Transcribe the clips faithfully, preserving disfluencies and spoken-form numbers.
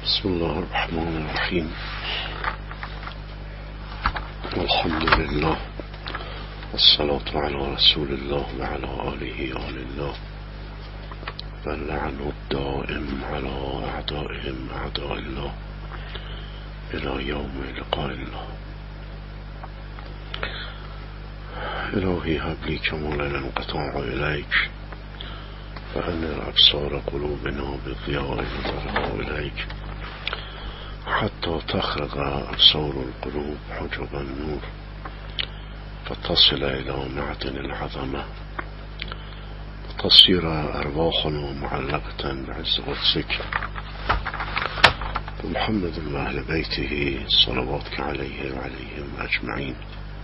بسم الله الرحمن الرحیم. الحمد لله والصلاة على رسول الله وعلى آله آل الله واللعن الدائم على أعدائهم أعداء الله إلى يوم لقاء الله. إلهي هب لي كمال الانقطاع إليك فأنر أبصار قلوبنا بالضياء نظرها إليك حتى تخرج أبصار القلوب حجب النور فتصل إلى معدن العظمة وتصير أرواحنا معلقة بعز قدسك ومحمد وأهل بيته صلواتك عليه وعليهم أجمعين.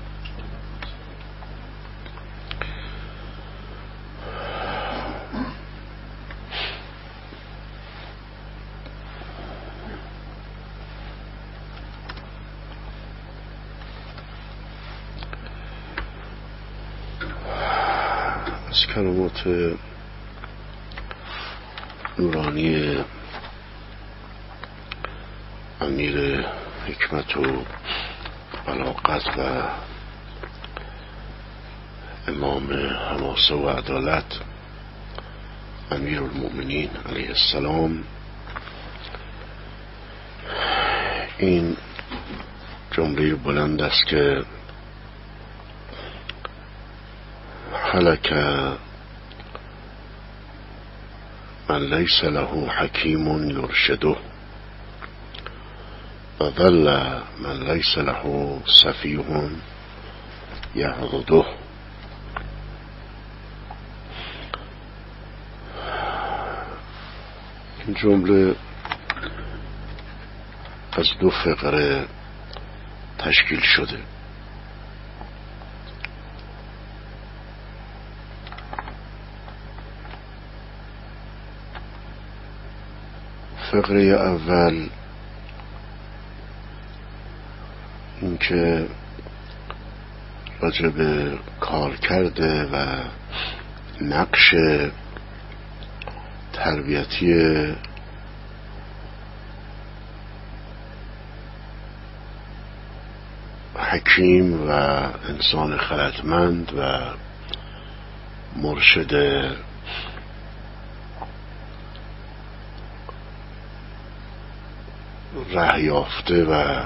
از کلمات نورانی امیر حکمت و بلاغت و امام حماسه و عدالت امیر المؤمنین علیه السلام این جمله بلند است که هلك من ليس له حكيم يرشده وظل من ليس له سفيه يعضده. این جمله از دو فقره تشکیل شده. فقره اول این که راجع به کار کرده و نقش تربیتی حکیم و انسان خردمند و مرشد ره یافته و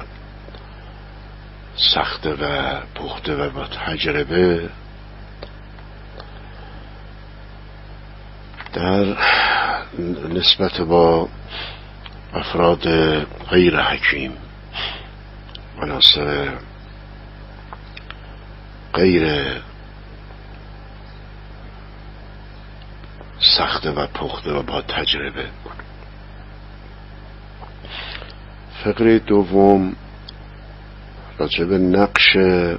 سخته و پخته و با تجربه در نسبت با افراد غیر حکیم، عناصر غیر سخته و پخته و با تجربه. فقره دوم راجع به نقش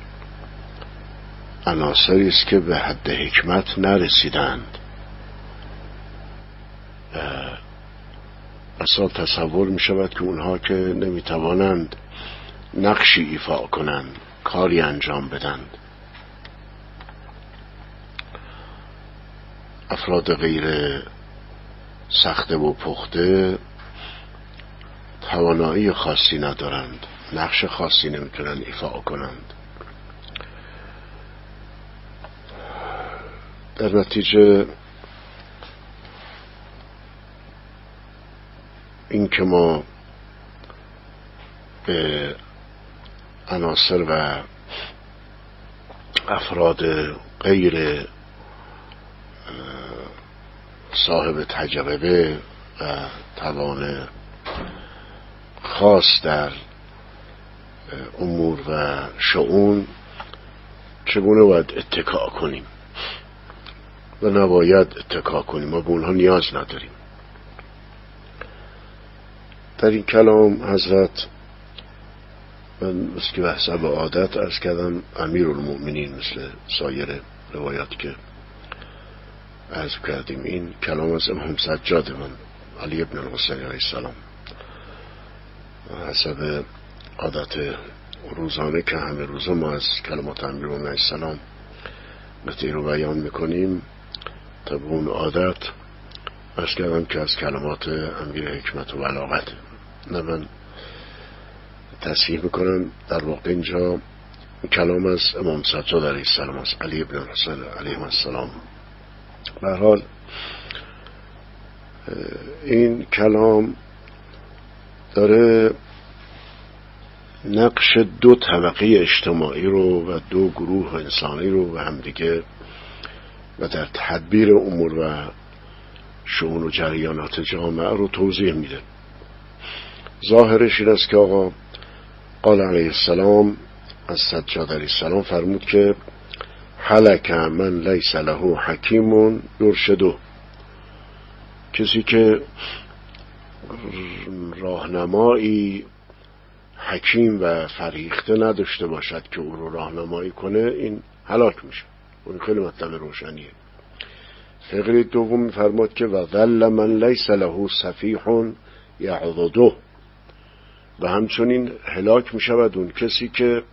عناصری است که به حد حکمت نرسیدند. اصلا تصور می شود که اونها که نمی توانند نقشی ایفا کنند، کاری انجام بدند، افراد غیر سخته و پخته توانایی خاصی ندارند، نقش خاصی نمیتونن ایفا کنند. در نتیجه این که ما به عناصر و افراد غیر صاحب تجربه و توان خاص در امور و شؤون چگونه باید اتکا کنیم و نباید اتکا کنیم. ما به اونها نیاز نداریم. در این کلام حضرت، من مثل که به حسب عادت عرض کردم امیر المؤمنین، مثل سایر روایات که عرض کردیم، این کلام از امام سجاد من علی ابن الحسین علیه السلام حسب عادت روزانه که همه روزه ما از کلمات امیر المؤمنین علیه السلام قطعی رو بیان میکنیم، طبق اون عادت عرض کردم که از کلمات امیر حکمت و بلاغت نه من تصحیح میکنم، در واقع اینجا کلام از امام سجاد علیه السلام است، علی ابن الحسین علیه السلام. به هر حال این کلام داره نقش دو طبقه اجتماعی رو و دو گروه انسانی رو و همدیگه و در تدبیر امور و شؤون و جریانات جامعه رو توضیح میده. ظاهرش این است که آقا قال علیه السلام از سجاد علیه السلام فرمود که هلک من لیس له حکیم یرشده، کسی که راهنمایی حکیم و فریخته نداشته باشد که او رو راهنمایی کنه، این هلاک میشه. اون خیلی مطلب روشنیه. فقره دوم میفرماد که و ذل من لیس له صفیح یعضده، و همچنین هلاک میشود اون کسی که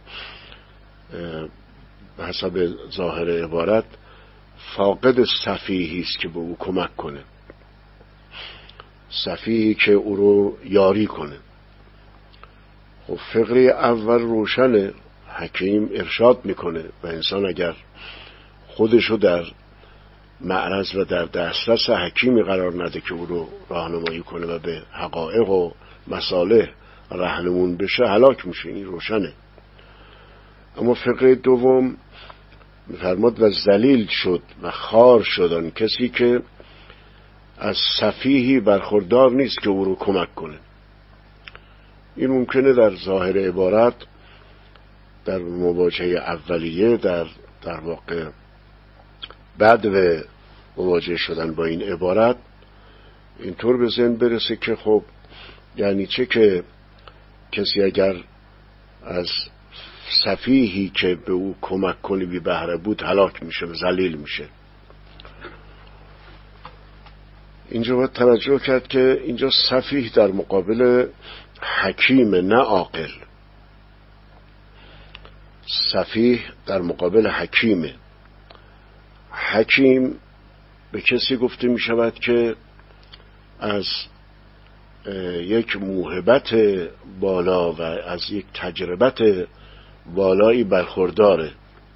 به حسب ظاهر عبارت فاقد صفیحی است که به او کمک کنه، صفیحی که او رو یاری کنه. خب فقره اول روشنه، حکیم ارشاد میکنه و انسان اگر خودشو در معرض و در دسترس حکیمی قرار نده که او رو راهنمایی کنه و به حقایق و مصالح راهنمون بشه، هلاک میشه. این روشنه. اما فقره دوم میفرماد و ذلیل شد و خوار شد آن کسی که از صفیحی برخوردار نیست که او رو کمک کنه. این ممکنه در ظاهر عبارت در مواجهه اولیه در در واقع بعد و مواجه شدن با این عبارت اینطور به ذهن برسه که خب یعنی چه که کسی اگر از صفیحی که به او کمک کنی بی بهره بود هلاک میشه و ذلیل میشه. اینجا باید توجه کرد که اینجا صفیح در مقابل حکیم، نه عاقل. صفیح در مقابل حکیمه. حکیم به کسی گفته می شود که از یک موهبت بالا و از یک تجربت بالایی برخورداره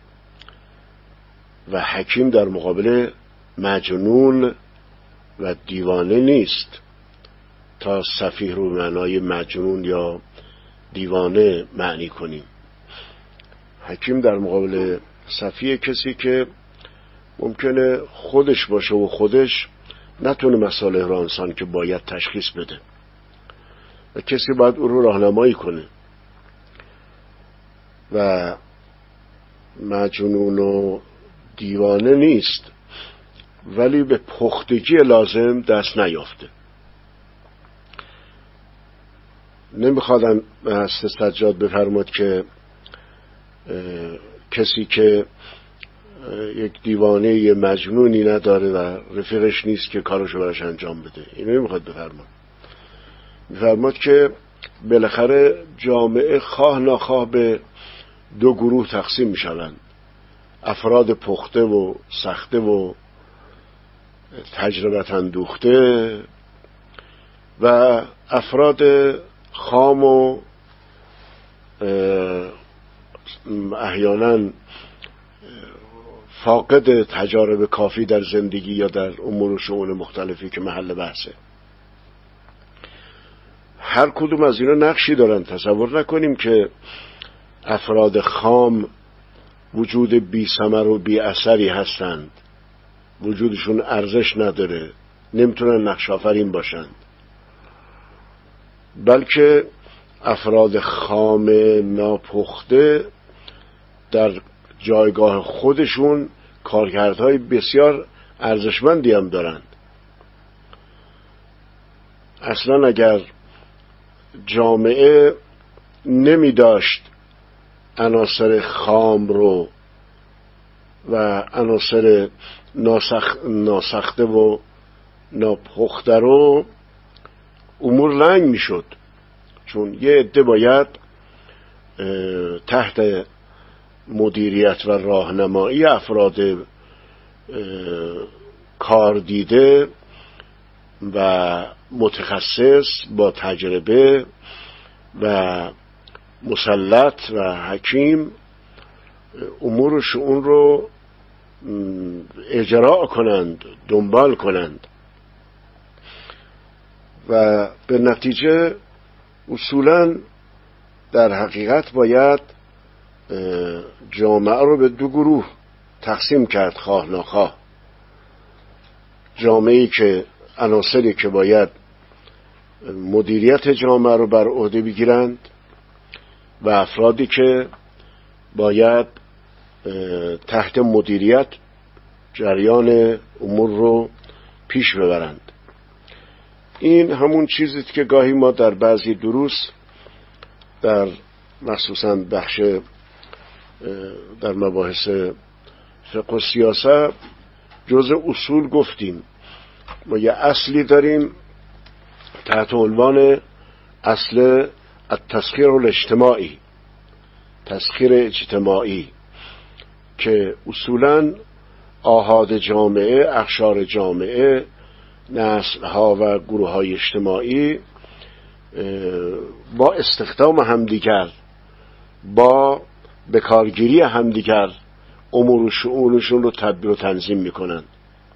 و حکیم در مقابل مجنون و دیوانه نیست. تا صفیح رو معنای مجنون یا دیوانه معنی کنیم. حکیم در مقابل صفیح کسی که ممکنه خودش باشه و خودش نتونه مسائل را انسان که باید تشخیص بده و کسی باید او رو راهنمایی کنه و مجنون و دیوانه نیست ولی به پختگی لازم دست نیافته. نمیخوادم هست سجاد بفرماد که کسی که یک دیوانه یه مجنونی نداره و رفیقش نیست که کارشو براش انجام بده، اینو نمیخواد بفرماد. میفرماد که بالاخره جامعه خواه ناخواه به دو گروه تقسیم میشوند، افراد پخته و سخته و تجربت اندوخته و افراد خام و احیانا فاقد تجارب کافی در زندگی یا در امور و شؤون مختلفی که محل بحثه. هر کدوم از اینا نقشی دارن. تصور نکنیم که افراد خام وجود بی ثمر و بی اثری هستند، وجودشون ارزش نداره، نمیتونن نقش آفرین باشند، بلکه افراد خام ناپخته در جایگاه خودشون کارکردهای بسیار ارزشمندی هم دارند. اصلا اگر جامعه نمی داشت عناصر خام رو و عناصر ناسخ... ناسخته و ناپخته رو، امور لنگ می شد. چون یه عده باید تحت مدیریت و راهنمایی افراد کار دیده و متخصص با تجربه و مسلط و حکیم امور و شؤون رو اجرا کنند، دنبال کنند و به نتیجه اصولاً در حقیقت باید جامعه رو به دو گروه تقسیم کرد، خواه ناخواه. جامعه‌ای که عناصری که باید مدیریت جامعه رو بر عهده بگیرند و افرادی که باید تحت مدیریت جریان امور رو پیش ببرند. این همون چیزی که گاهی ما در بعضی دروس در مخصوصا بخش در مباحث فقه و سیاست جزء اصول گفتیم. ما یه اصلی داریم تحت عنوان اصل التسخیر الاجتماعی، تسخیر اجتماعی، که اصولاً آحاد جامعه، اقشار جامعه، نسل‌ها و گروه‌های اجتماعی با استخدام همدیگر، با بکارگیری همدیگر امور و شؤونشون رو تدبیر و تنظیم میکنن.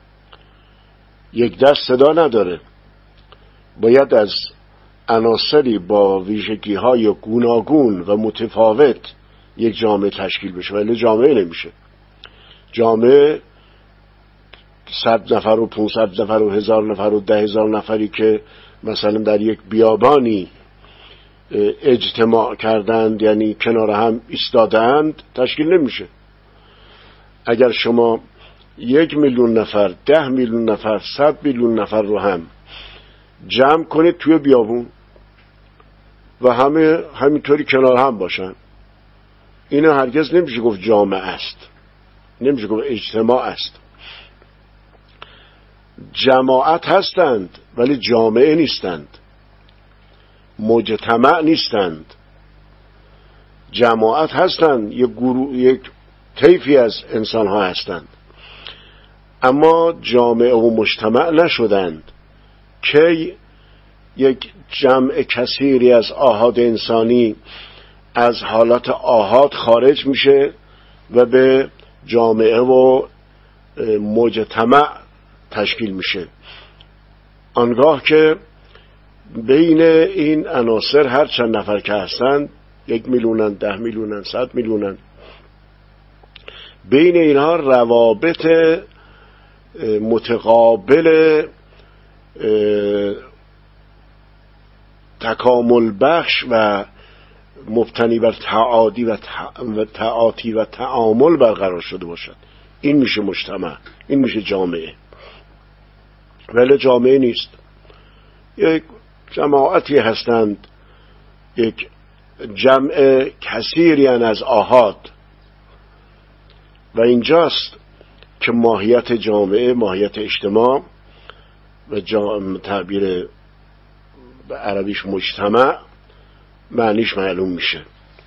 یک دست صدا نداره. باید از عناصری با ویژگی‌های گوناگون و متفاوت یک جامعه تشکیل بشه، ولی جامعه نمیشه. جامعه صد نفر و پونصد نفر و هزار نفر و ده هزار نفری که مثلا در یک بیابانی اجتماع کردند، یعنی کنار هم ایستادند، تشکیل نمیشه. اگر شما یک میلیون نفر، ده میلیون نفر، صد میلیون نفر رو هم جمع کنید توی بیابون و همه همینطوری کنار هم باشن، اینو هرگز نمیشه گفت جامعه است، نمیشه گفت اجتماع است. جماعت هستند ولی جامعه نیستند، مجتمع نیستند. جماعت هستند، یک گروه، یک طیفی از انسان ها هستند، اما جامعه و مجتمع نشدند که یک جمع کثیری از آحاد انسانی از حالات آحاد خارج میشه و به جامعه و مجتمع تشکیل میشه. آنگاه که بین این عناصر هر چند نفر که هستند، یک میلیونن، ده میلیونن، صد میلیونن، بین اینها روابط متقابل تکامل بخش و مبتنی بر تعادی و تعاطی و تعامل برقرار شده باشد. این میشه مجتمع، این میشه جامعه. ولی جامعه نیست. یک جماعتی هستند، یک جمع کثیری از آحاد، و اینجاست که ماهیت جامعه، ماهیت اجتماع و تعبیر به عربیش مجتمع معنیش معلوم میشه.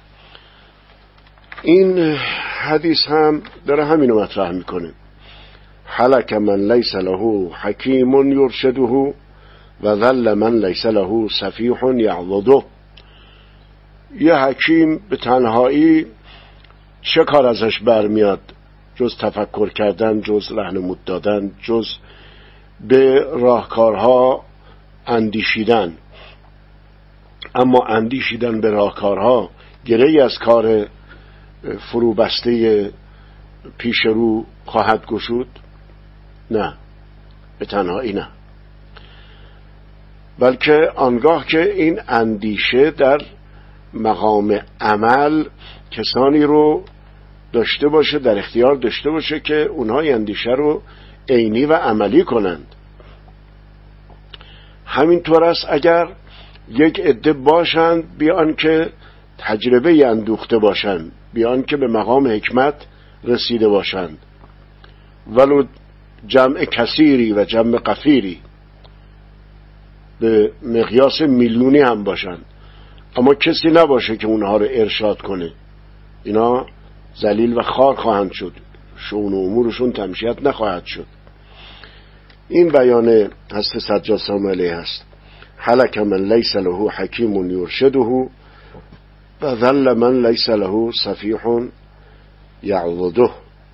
این حدیث هم داره همینو مطرح میکنه. هلک من لیس له حکیم یرشده و ذل من لیس له سفیح یعضده. یه حکیم به تنهایی چه کار ازش برمیاد جز تفکر کردن، جز راهنمود دادن، جز به راهکارها اندیشیدن. اما اندیشیدن به راهکارها گره‌ای از کار فروبسته پیش رو خواهد گشود؟ نه، به تنهایی نه. بلکه آنگاه که این اندیشه در مقام عمل کسانی رو داشته باشه، در اختیار داشته باشه که اونها این اندیشه رو عینی و عملی کنند. همینطور است اگر یک عده باشند بیان که تجربه اندوخته باشند، بیان که به مقام حکمت رسیده باشند، ولو جمع کثیری و جمع قفیری به مقیاس میلیونی هم باشند، اما کسی نباشه که اونها رو ارشاد کنه، اینا ذلیل و خار خواهند شد، شؤون و امورشون تمشیت نخواهد شد. این بیان حضرت سجاد سلام علیه هست. هلک من لیس له حکیم یرشده و ذل من لیس له صفیح یعضده.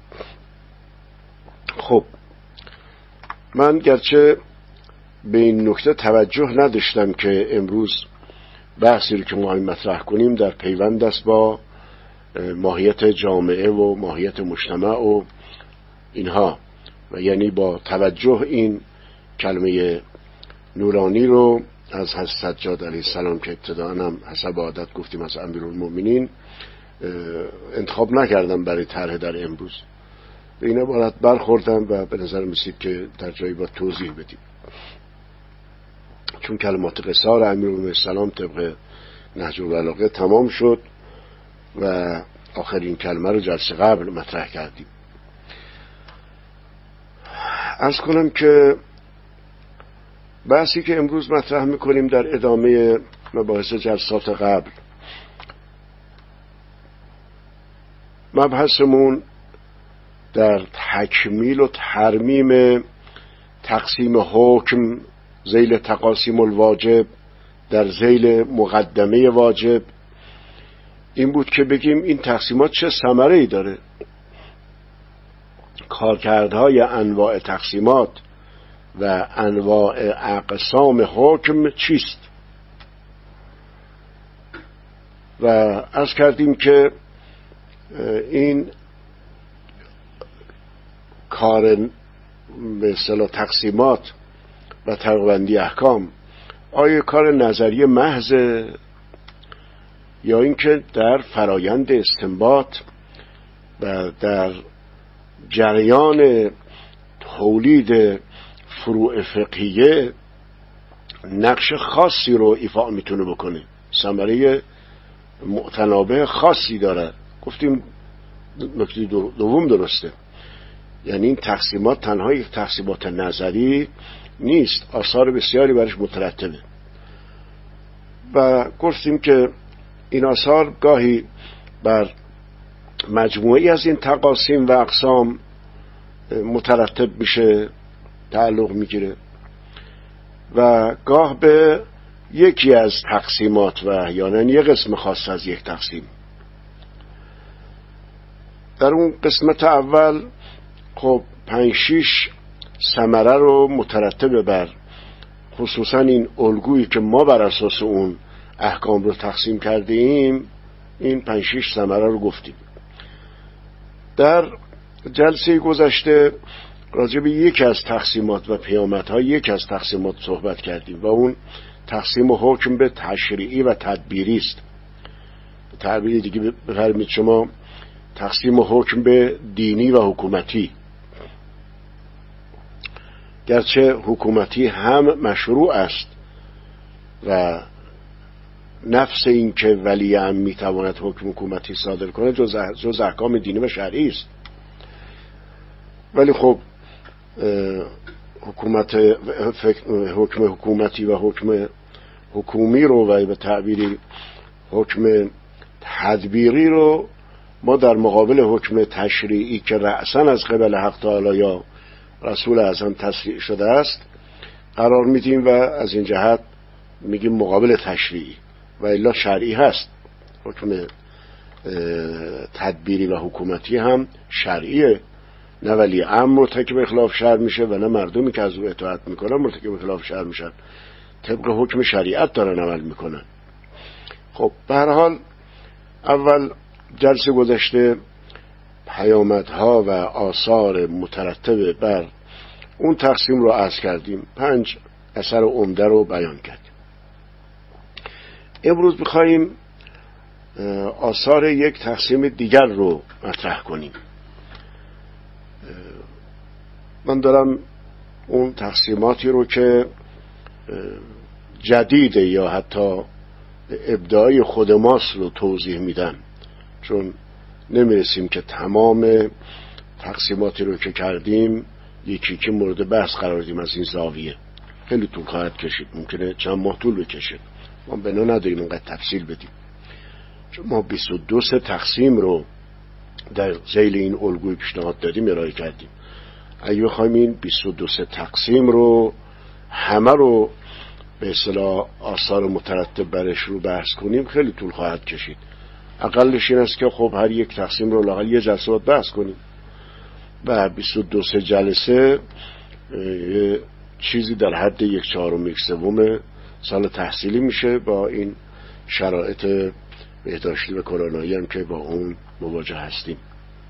خب من گرچه به این نکته توجه نداشتم که امروز بحثی رو که ما مطرح کنیم در پیوند است با ماهیت جامعه و ماهیت مجتمع و اینها، و یعنی با توجه این کلمه نورانی رو از حضرت سجاد علیه السلام که ابتداء هم حسب عادت گفتیم از امیرالمومنین انتخاب نکردم برای طرح در امروز. به این عبارت برخوردم و به نظر میسید که در جایی با توضیح بدیم، چون کلمات قصار امیرالمومنین السلام طبق نهج البلاغه تمام شد و آخرین کلمه رو جلسه قبل مطرح کردیم. عرض کنم که بحثی که امروز مطرح میکنیم در ادامه مباحث جلسات قبل، مبحثمون در تکمیل و ترمیم تقسیم حکم ذیل تقاسیم الواجب در ذیل مقدمه واجب این بود که بگیم این تقسیمات چه ثمره‌ای داره، کارکردهای انواع تقسیمات و انواع اقسام حکم چیست. و عرض کردیم که این کار به اصطلاح تقسیمات و طبقه‌بندی احکام آیا کار نظری محض یا اینکه در فرایند استنباط و در جریان تولید فروع فقهیه نقش خاصی رو ایفا میتونه بکنه، ثمره متنابه خاصی داره. گفتیم نکته دوم درسته، یعنی این تقسیمات تنها یک تقسیمات نظری نیست، آثار بسیاری برش مترتبه و گفتیم که این آثار گاهی بر مجموعی از این تقاسیم و اقسام مترتب میشه، تعلق میگیره و گاه به یکی از تقسیمات و احیانا یک قسم خاص از یک تقسیم. در اون قسمت اول خب پنج شیش ثمره رو مترتب بر خصوصا این الگویی که ما بر اساس اون احکام رو تقسیم کرده ایم، این پنج شیش ثمره رو گفتیم. در جلسه گذشته راجع به یک از تقسیمات و پیامدهای یک از تقسیمات صحبت کردیم و اون تقسیم حکم به تشریعی و تدبیری است. به تعبیر دیگه بفرمایید شما تقسیم حکم به دینی و حکومتی. گرچه حکومتی هم مشروع است و نفس این که ولی ام میتواند حکم حکومتی صادر کنه جز جز احکام دینی و شرعی است، ولی خب حکومت حکم حکومتی و حکم حکومی رو و به تعبیری حکم تدبیری رو ما در مقابل حکم تشریعی که رأساً از قبل حق تعالی یا رسول اعظم تصریح شده است قرار میدیم و از این جهت میگیم مقابل تشریعی و الا شرعی هست. حکم تدبیری و حکومتی هم شرعیه، نه ولی امر مرتکب خلاف شرع میشه و نه مردمی که از او اطاعت میکنن مرتکب خلاف شرع میشن، طبق حکم شریعت دارن عمل میکنن. خب به هر حال اول جلسه گذشته پیامدها و آثار مترتب بر اون تقسیم رو عرض کردیم، پنج اثر عمده رو بیان کردیم. امروز می‌خوایم آثار یک تقسیم دیگر رو مطرح کنیم. من دارم اون تقسیماتی رو که جدیده یا حتی ابداعی خود ماست رو توضیح میدم، چون نمیرسیم که تمام تقسیماتی رو که کردیم یکی که مورد بحث قرار دیم از این زاویه، خیلی طول خواهد کشید، ممکنه چند ماه طول بکشه، ما بنا نداریم اینقدر تفصیل بدیم، چون ما بیست و دو تقسیم رو در ذیل این الگوی پیشنهاد دادیم ارائه کردیم. اگه بخوایم این بیست و دو تقسیم رو همه رو به اصطلاح آثار مترتب برش رو بحث کنیم خیلی طول خواهد کشید. اقلش این است که خب هر یک تقسیم رو لااقل یه جلسه باید بحث کنیم و بیست و دو سه جلسه چیزی در حد یک چهارم یک سوم سال تحصیلی میشه با این شرایط بهداشتی و کرونایی هم که با اون مواجه هستیم.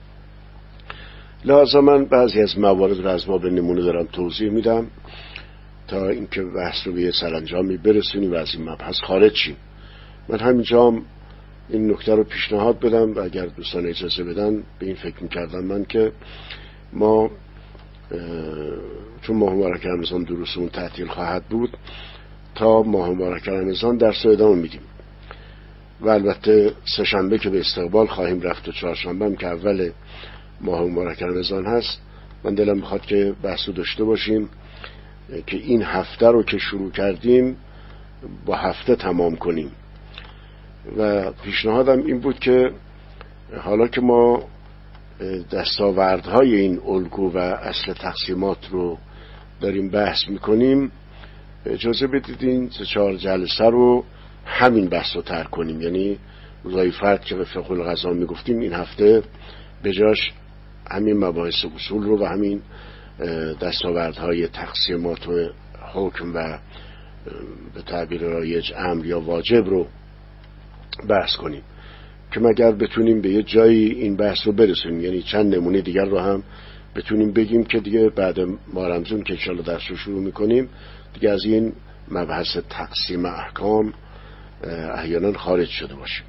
لذا من بعضی از موارد رو از ما به نمونه دارم توضیح میدم تا اینکه بحث رو به یه سرانجامی برسونیم و از این مبحث خارج شیم. من همینجا هم این نکته رو پیشنهاد بدم و اگر دوستان اجازه بدن به این فکر میکردم من که ما چون ماه مبارک رمضان دروسمون تعطیل خواهد بود تا ماه مبارک رمضان درس رو ادامه میدیم و البته سه شنبه که به استقبال خواهیم رفت و چهارشنبه هم که اول ماه مبارک رمضان هست من دلم میخواد که بحث رو داشته باشیم که این هفته رو که شروع کردیم با هفته تمام کنیم و پیشنهادم این بود که حالا که ما دستاوردهای این الگو و اصل تقسیمات رو داریم بحث میکنیم اجازه بدید این سه چهار جلسه رو همین بحث رو ترک کنیم، یعنی روزای فرد که به فقه القضا میگفتیم این هفته به جاش همین مباحث اصول رو و همین دستاوردهای تقسیمات و حکم و به تعبیر رایج امر یا واجب رو بحث کنیم که مگر بتونیم به یه جایی این بحث رو برسونیم، یعنی چند نمونه دیگر رو هم بتونیم بگیم که دیگه بعد ما رمضان که انشاءالله درس رو شروع میکنیم دیگه از این مبحث تقسیم احکام احیانا خارج شده باشیم.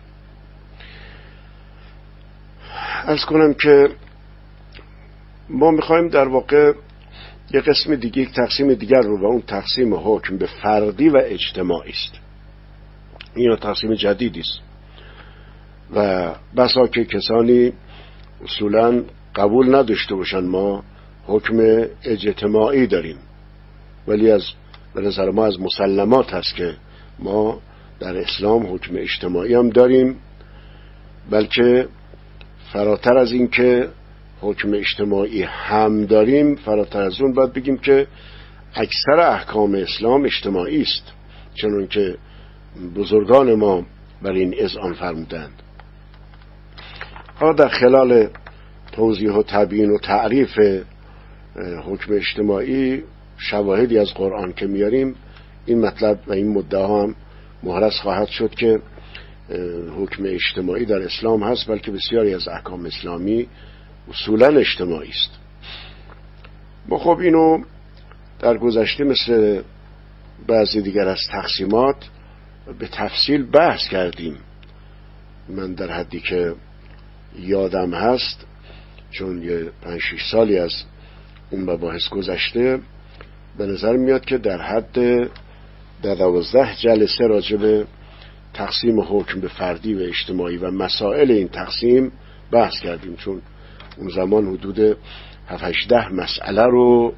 عرض کنم که ما میخوایم در واقع یک قسم دیگه یک تقسیم دیگر رو و اون تقسیم حکم به فردی و اجتماعی است. این تقسیم جدیدی است و بسا که کسانی اصولا قبول نداشته باشن ما حکم اجتماعی داریم، ولی از به نظر ما از مسلمات هست که ما در اسلام حکم اجتماعی هم داریم، بلکه فراتر از این که حکم اجتماعی هم داریم فراتر از اون باید بگیم که اکثر احکام اسلام اجتماعی است، چون که بزرگان ما بر این اذعان فرمودند. ها در خلال توضیح و تبیین و تعریف حکم اجتماعی شواهدی از قرآن که میاریم این مطلب و این مدعا هم محرز خواهد شد که حکم اجتماعی در اسلام هست، بلکه بسیاری از احکام اسلامی اصولا اجتماعی است. ما خب اینو در گذشته مثل بعضی دیگر از تقسیمات به تفصیل بحث کردیم. من در حدی که یادم هست، چون یه پنج شش سالی از اون مباحث گذشته، به نظر میاد که در حد در دوازده جلسه راجع به تقسیم حکم به فردی و اجتماعی و مسائل این تقسیم بحث کردیم، چون اون زمان حدود هفت هجده مسئله رو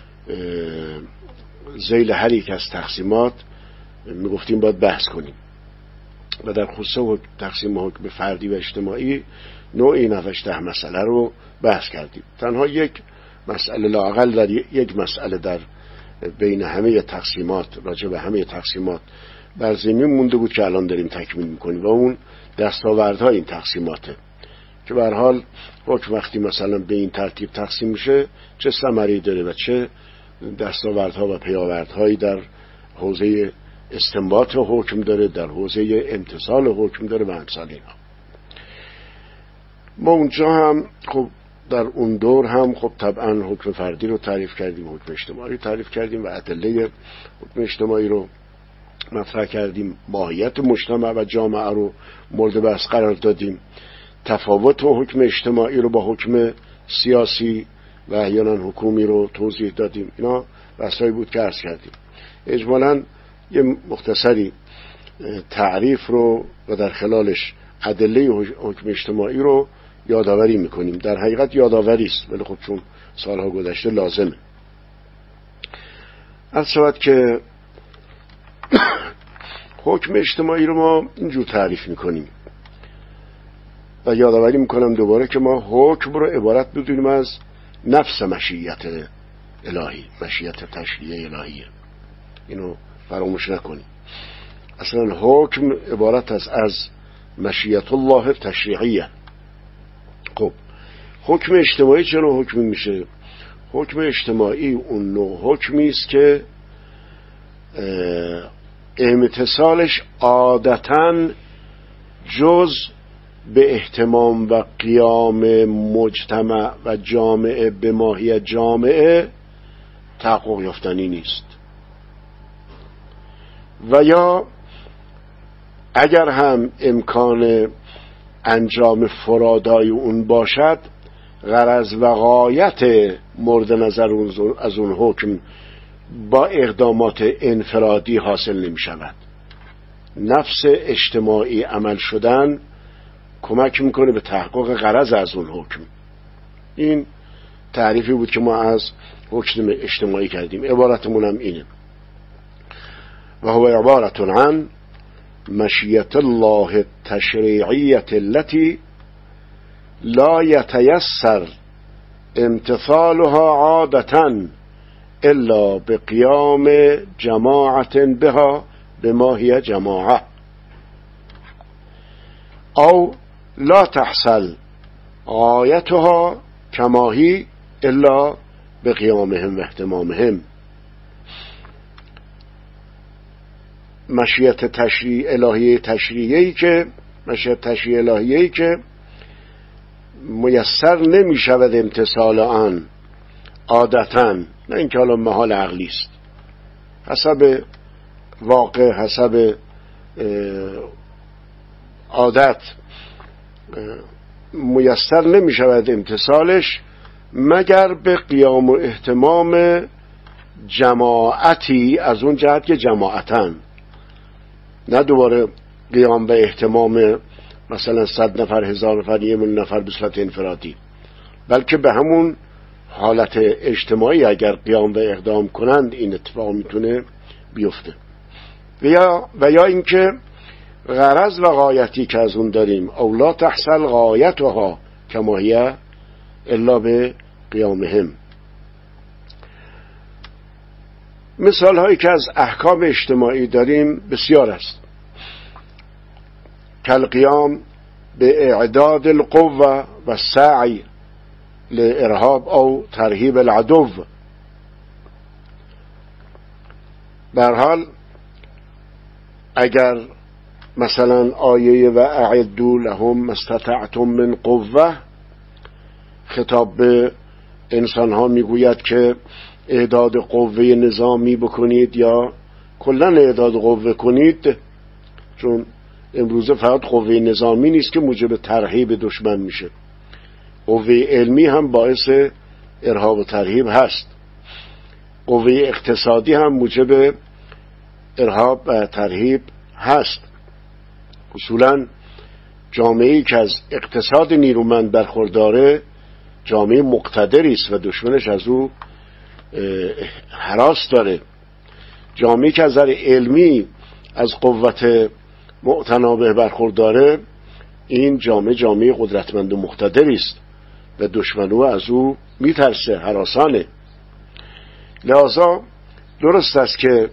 ذیل هر یک از تقسیمات میگفتیم باید بحث کنیم و در خصوص تقسیم حکم به فردی و اجتماعی نوعی هفت هجده مسئله رو بحث کردیم. تنها یک مسئله لااقل در یک مسئله در بین همه تقسیمات راجع به همه تقسیمات بر زمین مونده بود که الان داریم تکمیل میکنیم و اون دستاوردهای این تقسیماته که به هر حال حکم وقتی مثلا به این ترتیب تقسیم میشه چه ثمری داره و چه دستاوردها و پیاوردهایی در حوزه استنباط حکم داره، در حوزه امتثال حکم داره و امثال اینا. ما اونجا هم خب در اون دور هم خب طبعا حکم فردی رو تعریف کردیم، حکم اجتماعی رو تعریف کردیم و ادله حکم اجتماعی رو مطرح کردیم، ماهیت مجتمع و جامعه رو مورد بحث قرار دادیم، تفاوت و حکم اجتماعی رو با حکم سیاسی و احیانا حکومی رو توضیح دادیم. اینا بحثایی بود که عرض کردیم. اجمالاً یه مختصری تعریف رو و در خلالش ادله حکم اجتماعی رو یادآوری میکنیم. در حقیقت یادآوری است ولی خب چون سالها گذشته لازمه. عرض شود که حکم اجتماعی رو ما اینجور تعریف میکنیم و یادآوری میکنم دوباره که ما حکم رو عبارت بدونیم از نفس مشیت الهی، مشیت تشریع الهیه. اینو فراموش نکنیم. اصلا حکم عبارت است از مشیت الله تشریعیه. خب حکم اجتماعی چه نوع حکمی میشه؟ حکم اجتماعی اون نوع حکمی است که امتصالش عادتاً جز به اهتمام و قیام مجتمع و جامعه به ماهیت جامعه تحقق یافتنی نیست، و یا اگر هم امکان انجام فرادای اون باشد، غرض و غایت مورد نظر از اون حکم با اقدامات انفرادی حاصل نمی شود. نفس اجتماعی عمل شدن کمک میکنه به تحقق غرض از اون حکم. این تعریفی بود که ما از حکم اجتماعی کردیم. عبارتمون هم اینه: و هو عبارت عن مشیت الله التشریعیت التي لا يتيسر امتثالها عادة الا بقيام جماعة بها بما هي جماعة، او لا تحصل غایتها كما هي الا بقيامهم و اهتمامهم. مشیت تشریع الهی تشریعی که مشیت تشریع الهی که میسر نمی شود امتثال آن عادتاً، نه اینکه حالا محال عقلی است، حسب واقع، حسب عادت میسر نمی شود امتثالش مگر به قیام و اهتمام جماعتی، از اون جهت که جماعتن، نه دوباره قیام به اهتمام مثلا صد نفر، هزار نفر، یه میلیون نفر به صورت انفرادی، بلکه به همون حالت اجتماعی اگر قیام به اقدام کنند این اتفاق میتونه بیفته. و یا و یا اینکه غرض و غایتی که از اون داریم او لا تحصل غایتها کما هی الا به قیامهم. مثال هایی که از احکام اجتماعی داریم بسیار است، کالقیام به اعداد القوه و سعی لارهاب او ترهیب العدو. به هر حال اگر مثلا آیه و اعدوا لهم ما استطعتم من قوه خطاب به انسان ها میگوید که اعداد قوه نظامی بکنید یا کلا اعداد قوه کنید، چون امروزه فقط قوه نظامی نیست که موجب ترهیب دشمن میشه، قوه علمی هم باعث ارهاب و ترهیب هست، قوه اقتصادی هم موجب ارهاب و ترهیب هست. اصولا جامعه‌ای که از اقتصاد نیرومند برخورداره جامعه مقتدری است و دشمنش از او هراس داره. جامعه‌ای که از نظر علمی از قوت معتنابه برخورداره این جامعه جامعه قدرتمند و مقتدری است و دشمن او از او میترسه، هراسانه. لذا درست است که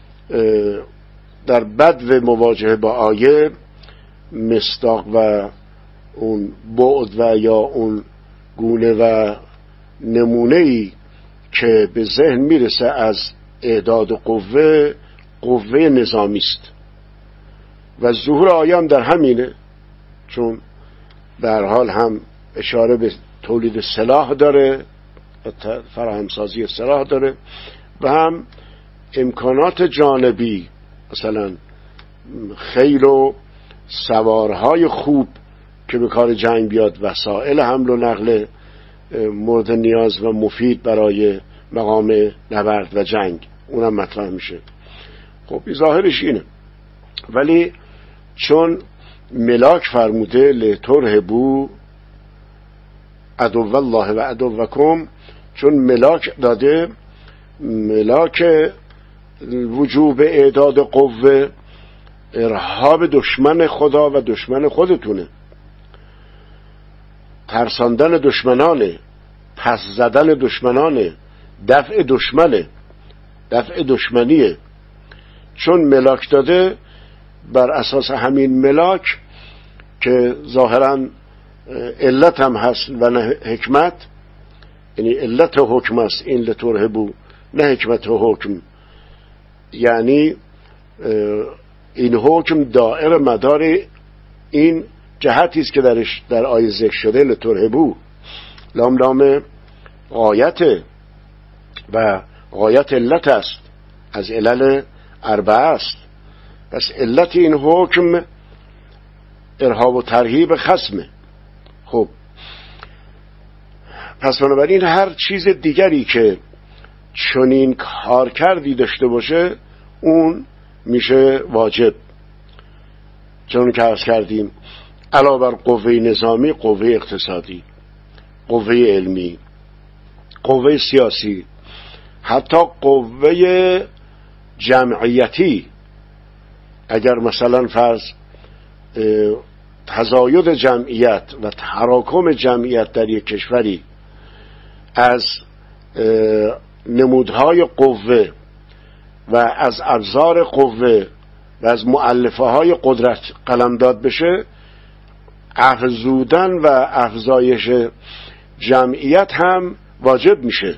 در بدو مواجهه با آیه مصداق و اون بعد و یا اون گونه و نمونه‌ای که به ذهن میرسه از اعداد قوه قوه نظامی است و ظهور آیه هم در همینه، چون در حال هم اشاره به تولید سلاح داره و فراهمسازی سلاح داره و هم امکانات جانبی، مثلا خیل و سوارهای خوب که به کار جنگ بیاد، وسایل حمل و نقل مورد نیاز و مفید برای مقام نبرد و جنگ اونم مطرح میشه. خب ظاهرش اینه، ولی چون ملاک فرموده لترهبوا عدو الله و عدوکم، چون ملاک داده، ملاک وجوب اعداد قوه ارهاب دشمن خدا و دشمن خودتونه، ترساندن دشمنانه، پس زدن دشمنانه، دفع دشمنه، دفع دشمنیه. چون ملاک داده، بر اساس همین ملاک که ظاهرا علت هم هست و نه حکمت، یعنی علت حکم است این لترهبو، نه حکمت حکم، یعنی این حکم دائر مدار این جهتی است که درش در آیه ذکر شده، لترهبو لام لام غایت و غایت علت است، از علل اربعه است. پس علت این حکم ارهاب و ترهیب خصمه. خب پس بنابراین هر چیز دیگری که چنین کار کردی داشته باشه اون میشه واجب. چون که عرض کردیم علاوه بر قوه نظامی، قوه اقتصادی، قوه علمی، قوه سیاسی، حتی قوه جمعیتی، اگر مثلا فرض تزاید جمعیت و تراکم جمعیت در یک کشوری از نمودهای قوه و از ابزار قوه و از مؤلفه های قدرت قلمداد بشه، افزودن و افزایش جمعیت هم واجب میشه.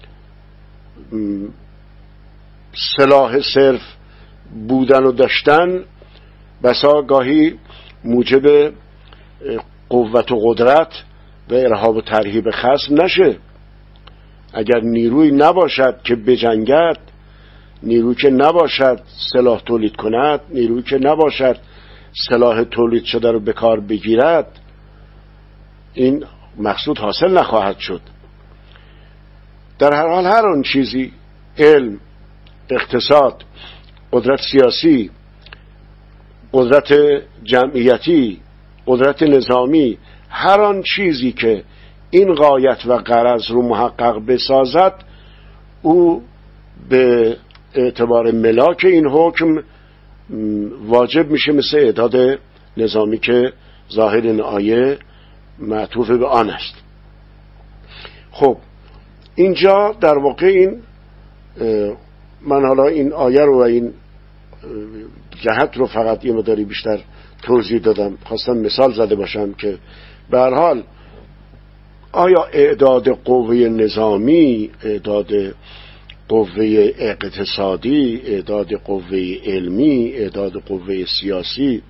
سلاح صرف بودن و داشتن بسا گاهی موجب قوت و قدرت و ارهاب و ترهیب خصم نشه. اگر نیروی نباشد که بجنگد، نیروی که نباشد سلاح تولید کند، نیروی که نباشد سلاح تولید شده رو به کار بگیرد، این مقصود حاصل نخواهد شد. در هر حال هر آن چیزی، علم، اقتصاد، قدرت سیاسی، قدرت جمعیتی، قدرت نظامی، هر آن چیزی که این غایت و غرض رو محقق بسازد، او به اعتبار ملاک این حکم واجب میشه، مثل اعداد نظامی که ظاهر این آیه معطوف به آن است. خب اینجا در واقع این من حالا این آیه رو و این جهت رو فقط یه مقداری بیشتر توضیح دادم، خواستم مثال زده باشم که به هر حال آیا اعداد قوه نظامی، اعداد قوه اقتصادی، اعداد قوه علمی، اعداد قوه سیاسی،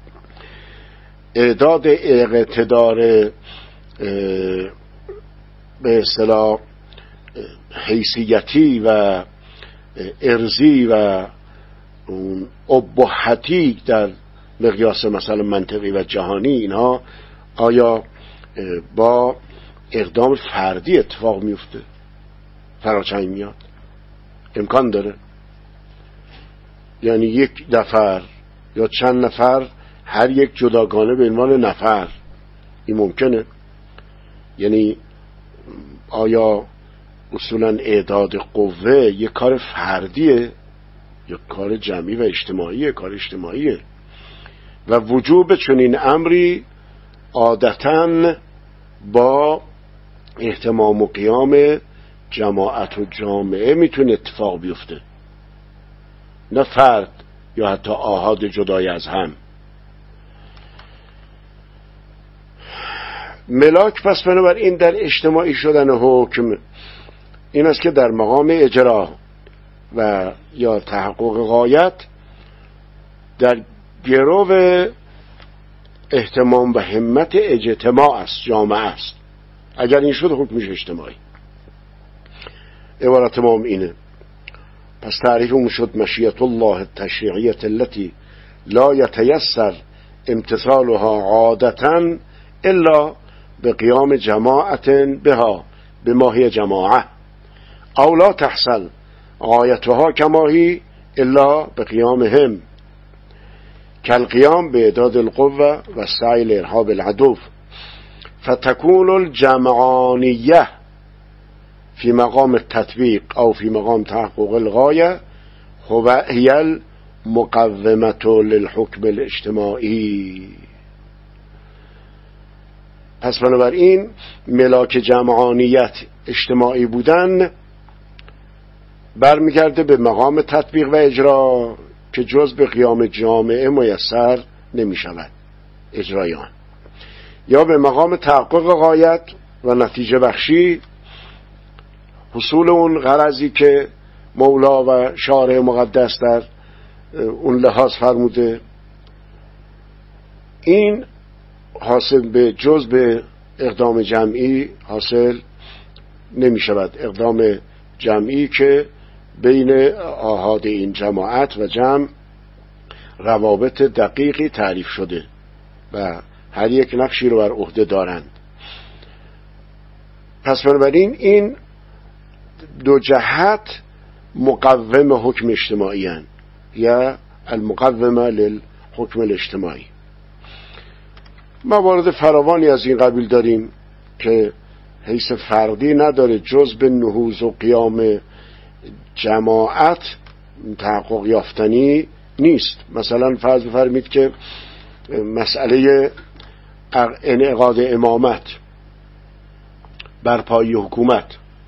اعداد اقتدار به اصطلاح حیثیتی و ارضی و ابهتی در مقیاس مثلا منطقی و جهانی، اینها آیا با اقدام فردی اتفاق میفته، فراچنگ میاد؟ امکان داره. یعنی یک نفر یا چند نفر هر یک جداگانه به عنوان نفر، این ممکنه؟ یعنی آیا اصولا اعداد قوه یک کار فردیه یا کار جمعی و اجتماعیه؟ کار اجتماعیه و وجوب چنین امری عادتاً با اهتمام و قیام جماعت و جامعه میتونه اتفاق بیفته، نه فرد یا حتی آحاد جدای از هم. ملاک پس بنابراین در اجتماعی شدن حکم این است که در مقام اجرا و یا تحقق غایت در گرو اهتمام و همت اجتماع است، جامعه است. اگر این شد حکم میشه اجتماعی. عبارت ما اینه. پس تعریفمون شد مشیت الله التشریعیت التي لا يتيسر امتثالها عادتا الا بقیام جماعت بها بما هي جماعه او لا تحصل غایتها كما هي الا بقیامهم كالقيام بإعداد القوة والسعي لإرهاب العدو فتكون الجمعانية في مقام التطبيق أو في مقام تحقق الغاية هي المقومة للحكم الاجتماعي. پس بنابراین ملاک جمعانیت، اجتماعی بودن، برمیگرده به مقام تطبیق و اجرا که جز به قیام جامعه میسر نمی شود اجرای آن، یا به مقام تحقق غایت و نتیجه بخشی، حصول اون غرضی که مولا و شارع مقدس در اون لحاظ فرموده، این حاصل به جز به اقدام جمعی حاصل نمی شود. اقدام جمعی که بین آحاد این جماعت و جمع روابط دقیقی تعریف شده و هر یک نقشی رو بر عهده دارند. پس بنابراین این دو جهت مقوم حکم اجتماعی هستند یا المقومه للحکم الاجتماعی. موارد فراوانی از این قبیل داریم که حیث فردی نداره، جز به نهوض و قیام جماعت تحقق یافتنی نیست. مثلا فرض بفرمید که مسئله انعقاد امامت بر پای حکومت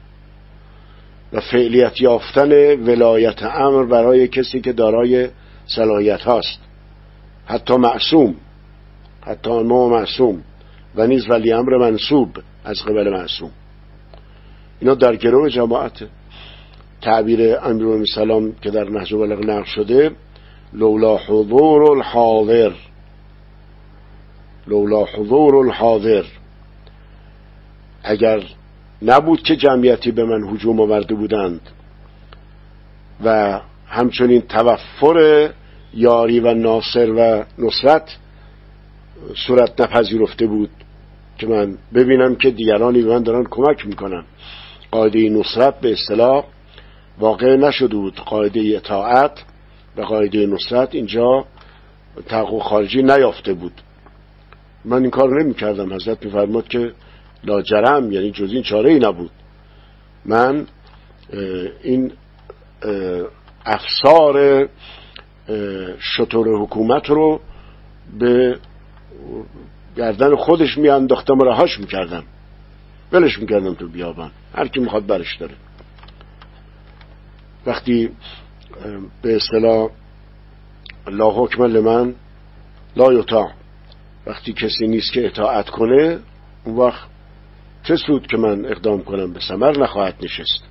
و فعلیت یافتن ولایت امر برای کسی که دارای صلاحیت هاست، حتی معصوم، حتی امام معصوم و نیز ولی امر منصوب از قبل معصوم، اینا در گروه جماعت. تعبیر امیرالمومنین سلام که در نهج البلاغه نقل شده، لولا حضور الحاضر، لولا حضور الحاضر، اگر نبود که جمعیتی به من هجوم آورده بودند و همچنین توفر یاری و ناصر و نصرت صورت نپذیرفته بود که من ببینم که دیگرانی به من دارن کمک میکنن، قاعده نصرت به اصطلاح واقع نشده بود، قاعده اطاعت و قاعده نصرت اینجا تحقق خارجی نیافته بود، من این کار نمی کردم. حضرت می فرمود که لاجرم، یعنی جز این چاره ای نبود، من این افسار شطور حکومت رو به گردن خودش می انداختم و رهاش می کردم، ولش می کردم تو بیابان، هر کی میخواد برش داره. وقتی به اصطلاح لا حکم لمن لا یطاع، وقتی کسی نیست که اطاعت کنه، اون وقت چه سود که من اقدام کنم، به ثمر نخواهد نشست.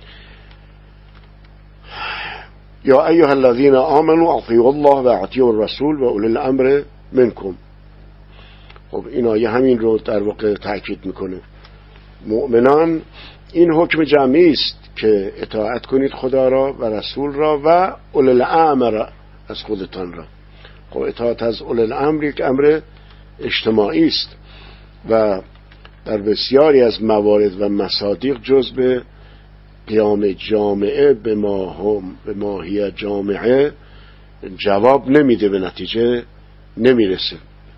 یا ایها الذین آمنوا اطیعوا الله و اطیعوا الرسول و اولی الامر منکم. خب این آیه همین رو در واقع تأکید میکنه. مؤمنان این حکم جمعی است که اطاعت کنید خدا را و رسول را و اولی الامر از خودتان را. خب اطاعت از اولی الامر یک امر اجتماعی است و در بسیاری از موارد و مصادیق جز به قیام جامعه به ما هم به ماهی جامعه جواب نمیده، به نتیجه نمیرسه.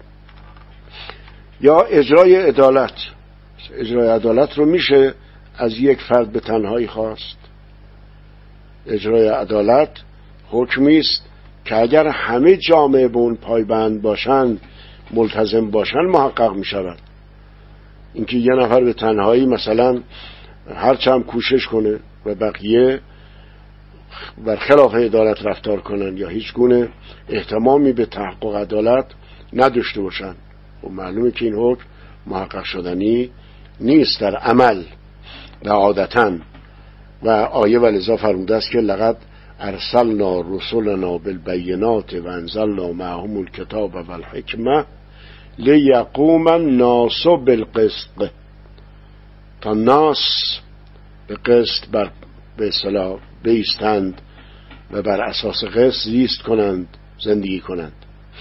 یا اجرای عدالت، اجرای عدالت رو میشه از یک فرد به تنهایی خواست. اجرای عدالت حکمی است که اگر همه جامعه به اون پایبند باشند، ملتزم باشند، محقق می شود. اینکه یه نفر به تنهایی مثلا هرچند کوشش کنه و بقیه برخلاف عدالت رفتار کنن یا هیچ گونه اهتمامی به تحقق عدالت نداشته باشن، و معلومه که این حکم محقق شدنی نیست در عمل و عادتاً. و آیه ولذا فرموده است که لقد ارسلنا رسولنا بالبینات و انزلنا معهم الکتاب و الحکمه لیقوم الناس بالقسط، تا ناس به قسط بر به اصطلاح بایستند و بر اساس قسط زیست کنند، زندگی کنند.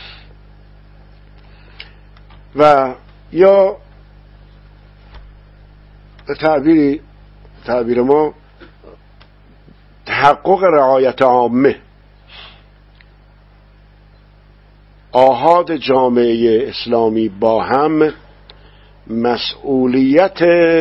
و یا به تعبیری تعبیر ما تحقق رعایت عامه، آحاد جامعه اسلامی با هم مسئولیت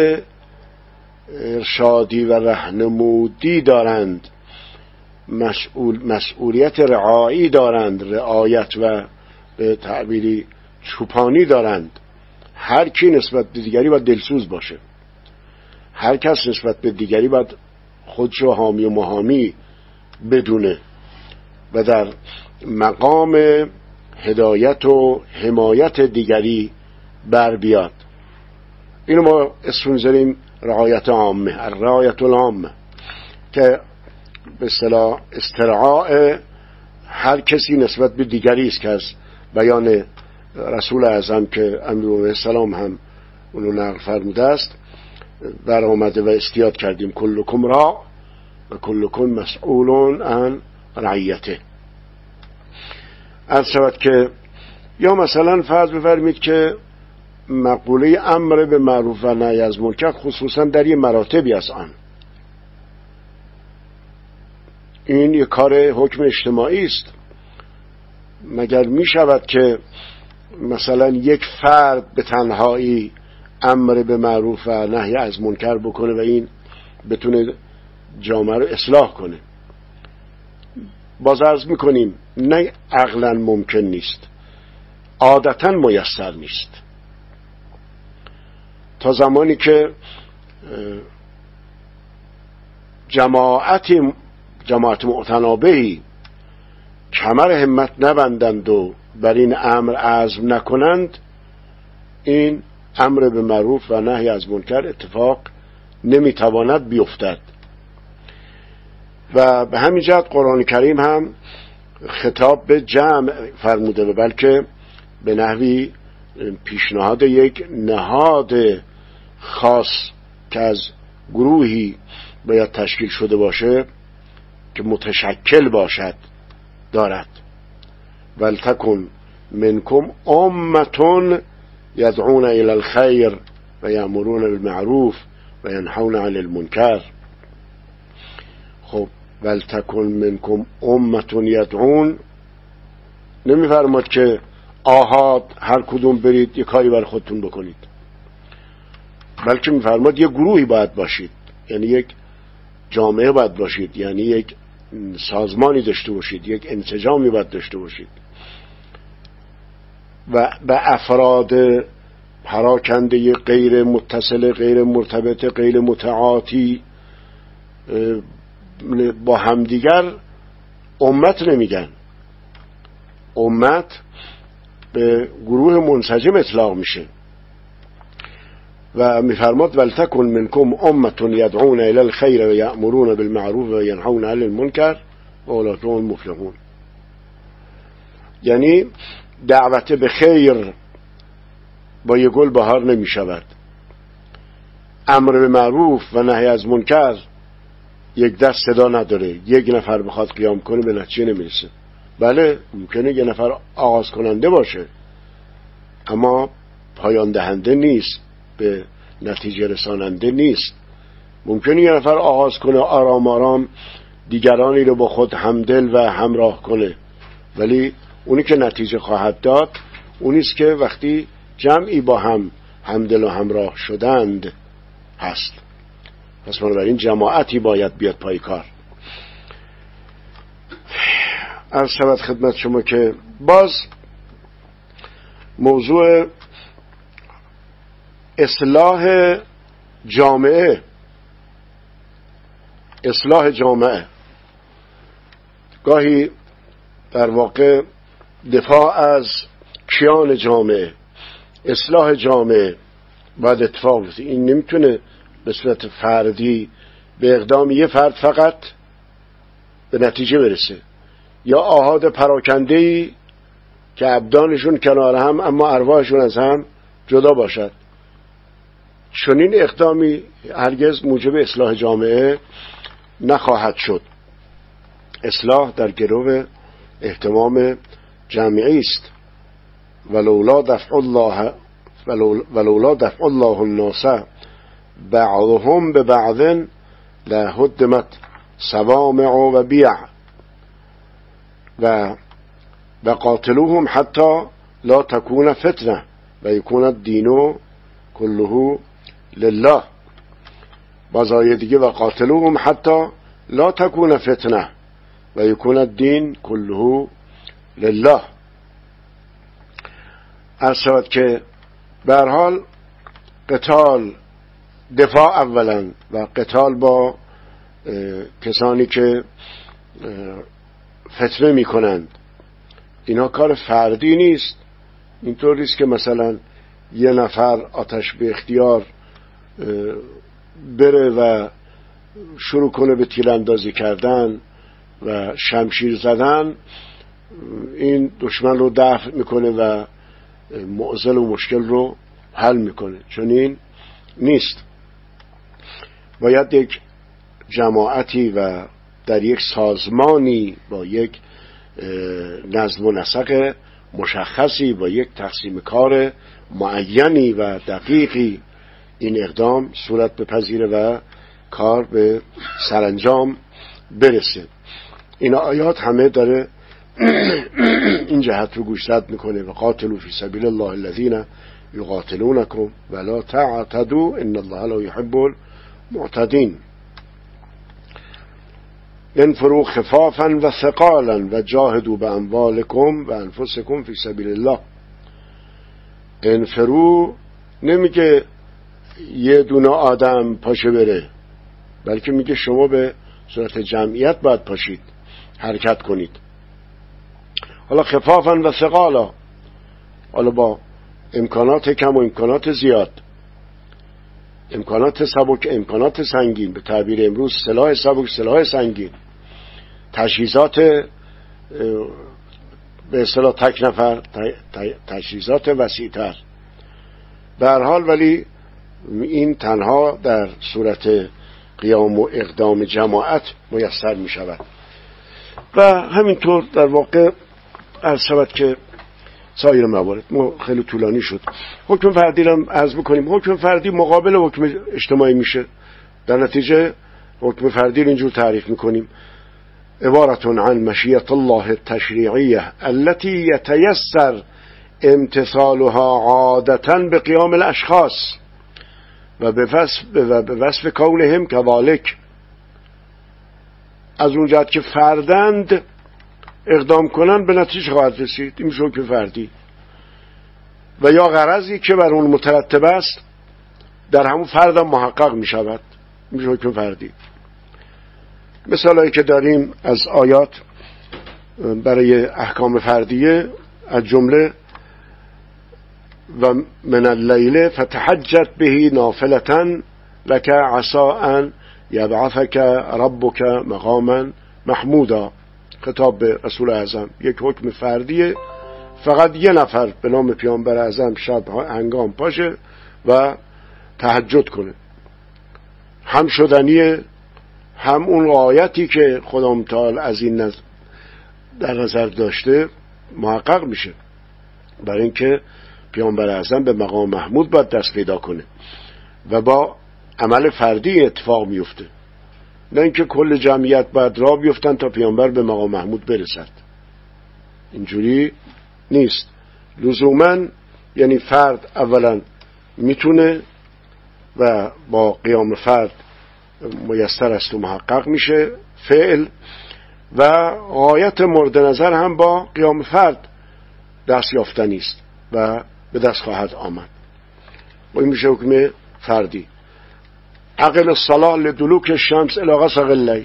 ارشادی و راهنمودی دارند، مسئول مسئولیت رعایی دارند، رعایت و به تعبیری چوپانی دارند. هر کی نسبت به دیگری باید دلسوز باشه، هر کس نسبت به دیگری باید خودشو حامی و محامی بدونه و در مقام هدایت و حمایت دیگری بر بیاد. اینو ما اسم می‌ذاریم رعایت عامه، الرعایت العامه، که به اصطلاح استرعاء هر کسی نسبت به دیگری است که از بیان رسول اعظم که امیرالمومنین السلام هم اونو نقل فرموده است در آمده و استیاد کردیم کلکم راع و کلکم مسئول عن رعیته. عرض شود که یا مثلا فرض بفرمید که مقوله امر به معروف و نهی از منکر خصوصا در یه مراتبی از آن، این یک کار حکم اجتماعی است. مگر می شود که مثلا یک فرد به تنهایی امر به معروف و نهی از منکر بکنه و این بتونه جامعه رو اصلاح کنه؟ باز عرض میکنیم نه عقلا ممکن نیست، عادتا میسر نیست. تا زمانی که جماعتی جماعت معتنابهی کمر همت نبندند و بر این امر عزم نکنند، این امر به معروف و نهی از منکر اتفاق نمیتواند بیفتد. و به همین جهت قرآن کریم هم خطاب به جمع فرموده و بلکه به نحوی پیشنهاد یک نهاد خاص که از گروهی باید تشکیل شده باشه که متشکل باشد دارد. ولتکن منکم امة یدعون الی الخیر و یأمرون بالمعروف و ینهون عن المنکر. خب ولتکن منکم امة یدعون نمیفرماد که آحاد هر کدوم برید یک کاری بر خودتون بکنید، بلکه میفرماد یک گروهی باید باشید، یعنی یک جامعه باید باشید، یعنی یک سازمانی داشته باشید، یک انسجامی باید داشته باشید و به افراد پراکنده غیر متصل، غیر مرتبط، غیر متعاطی با همدیگر امت نمیگن. امت به گروه منسجم اطلاق میشه و میفرماد ولتکن منکم امة یدعون الی الخیر و یأمرون بالمعروف و ینهون عن المنکر و اولئک هم المفلحون. یعنی دعوت به خیر با یه گل بهار نمی شود. امر به معروف و نهی از منکر یک دست صدا نداره، یک نفر بخواد قیام کنه به نتیجه نمیرسه. بله ممکنه یه نفر آغاز کننده باشه اما پایان دهنده نیست، به نتیجه رساننده نیست. ممکنه یه نفر آغاز کنه آرام آرام دیگرانی رو با خود همدل و همراه کنه، ولی اونی که نتیجه خواهد داد اونیست که وقتی جمعی با هم همدل و همراه شدند هست. پس بنابراین جماعتی باید بیاد پای کار. عرض شود خدمت شما که باز موضوع اصلاح جامعه اصلاح جامعه گاهی در واقع دفاع از کیان جامعه، اصلاح جامعه باید اتفاق بیفته. این نمیتونه به صورت فردی به اقدام یه فرد فقط به نتیجه برسه، یا آحاد پراکنده‌ای که ابدانشون کنار هم اما ارواحشون از هم جدا باشد. چنین اقدامی هرگز موجب اصلاح جامعه نخواهد شد. اصلاح در گرو اهتمام جمعی است. ولولا دفع الله ولولا دفع الله الناس بعضهم ببعض لهدمت صوامع و بیع و وقاتلوهم حتی لا تكون فتنه و یکون الدین كله لله. باز آیه دیگه وقاتلوهم حتی لا تكون فتنه و یکون الدین كله لله. عرض شود که به هر حال قتال دفاع اولا و قتال با کسانی که فتنه میکنند. اینا کار فردی نیست. اینطور نیست که مثلا یه نفر آتش به اختیار بره و شروع کنه به تیراندازی کردن و شمشیر زدن، این دشمن رو دفع میکنه و معضل و مشکل رو حل میکنه. چون این نیست. باید یک جماعتی و در یک سازمانی با یک نظم و نسق مشخصی، با یک تقسیم کار معینی و دقیقی این اقدام صورت بپذیره و کار به سرانجام برسه. این آیات همه داره این جهت رو گوشزد میکنه. و قاتلوا فی سبیل الله الذین یقاتلونکم ولا تعتدوا ان الله لا یحب المعتدین. انفروا خفافا و ثقالا و جاهدوا باموالکم و انفسکم فی سبیل الله. انفروا نمیگه یه دونه آدم پاشه بره، بلکه میگه شما به صورت جمعیت باید پاشید، حرکت کنید. حالا خفافا و ثقالا، حالا با امکانات کم و امکانات زیاد، امکانات سبک امکانات سنگین، به تعبیر امروز سلاح سبک سلاح سنگین، تجهیزات به اصطلاح تک نفر تجهیزات وسیع‌تر. به هر حال ولی این تنها در صورت قیام و اقدام جماعت میسر می شود. و همینطور در واقع عرض شود که سایر موارد ما خیلی طولانی شد. حکم فردی رو عرض بکنیم. حکم فردی مقابل حکم اجتماعی میشه. در نتیجه حکم فردی رو اینجور تعریف میکنیم: عبارة عن مشیت الله التشریعیه التي یتیسر امتثالها عادتا بقیام الاشخاص و به وصف کونهم كذلك. از اون جهت که فردند اقدام کنن به نتیجه خواهد رسید. این میشه حکم فردی. و یا غرضی که بر اون مترتب است در همون فرد هم محقق می شود. میشه حکم فردی. مثالی که داریم از آیات برای احکام فردیه، از جمله و من اللیل فتحجت به نافلة لك عسى ان یبعثک ربک مقاما محمودا. خطاب به رسول اعظم. یک حکم فردیه، فقط یه نفر به نام پیامبر اعظم شب هنگام پاشه و تهجد کنه. هم شدنیه، هم اون آیتی که خدا متعال از این نظر در نظر داشته محقق میشه، برای اینکه پیامبر اعظم به مقام محمود باید دست پیدا کنه و با عمل فردی اتفاق میفته، نه اینکه کل جمعیت باید راه بیفتن تا پیامبر به مقام محمود برسد. اینجوری نیست. لزوما یعنی فرد اولا میتونه و با قیام فرد میسر است و محقق میشه فعل، و غایت مورد نظر هم با قیام فرد دست یافتنی است و به دست خواهد آمد. و این میشه حکم فردی. عقل الصلاة لدلوک الشمس الی غسق اللیل.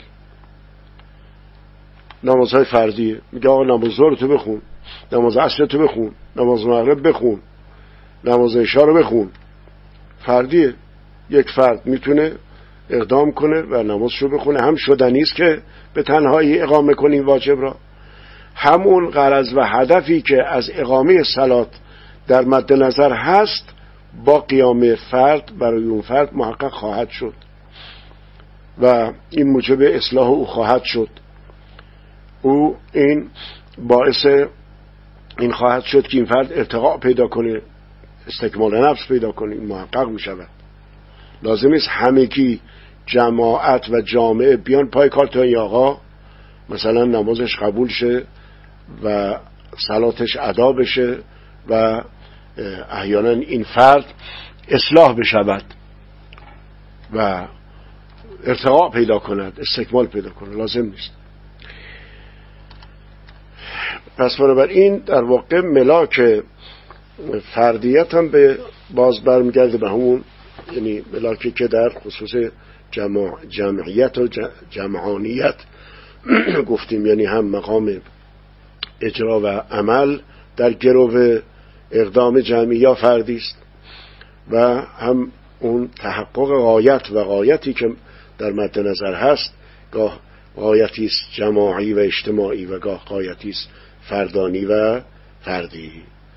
نمازهای فردیه. میگه آقا نماز ظهر تو بخون، نماز عصر تو بخون، نماز مغرب بخون، نماز عشا رو بخون. فردیه. یک فرد میتونه اقدام کنه و نمازش رو بخونه. هم شدنی است که به تنهایی اقامه کنیم واجب را، همون غرض و هدفی که از اقامه صلات در مد نظر هست با قیام فرد برای اون فرد محقق خواهد شد و این موجب اصلاح او خواهد شد. او این باعث این خواهد شد که این فرد ارتقاء پیدا کنه، استکمال نفس پیدا کنه. این محقق می شود. لازم است همگی جماعت و جامعه بیان پای کار تا این آقا مثلا نمازش قبول شه و صلاتش ادا بشه و احیانا این فرد اصلاح بشود و ارتقاء پیدا کند، استکمال پیدا کند. لازم نیست. پس بنابراین در واقع ملاک فردیت هم به باز برمیگرده به همون، یعنی ملاکی که در خصوص جمع جمعیت و جمعانیت گفتیم، یعنی هم مقام اجرا و عمل در گرو اقدام جمعی یا فردی است و هم اون تحقق غایت و غایتی که در مد نظر هست، گاه غایتی است جماعی و اجتماعی و گاه غایتی است فردانی و فردی.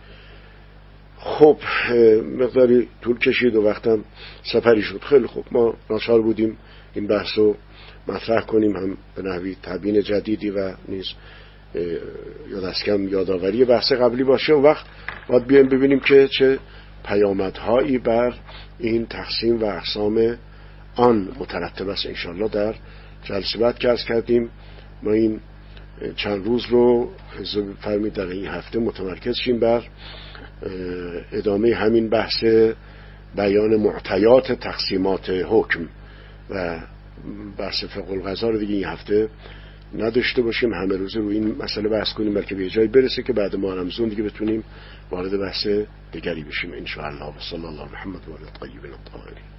خب مقداری طول کشید و وقتم سپری شد. خیلی خب، ما ناچار بودیم این بحث رو مطرح کنیم، هم به نحوی تبیین جدیدی و نیز یا دست کم یادآوری بحث قبلی باشه. و وقت باید بیایم ببینیم که چه پیامدهایی بر این تقسیم و اقسام آن مترتب است. انشاءالله در جلسه بعد که عرض کردیم ما این چند روز رو حضور فرمید در این هفته متمرکز شیم بر ادامه همین بحث بیان معطیات تقسیمات حکم و بحث فقه القضا رو دیگه این هفته نداشته باشیم، همه روزه رو این مسئله بحث کنیم، بلکه به جایی برسه که بعد ماه رمضان دیگه بتونیم وارد بحث دیگری بشیم ان شاء الله. و صلی الله محمد و علی الطاهرین.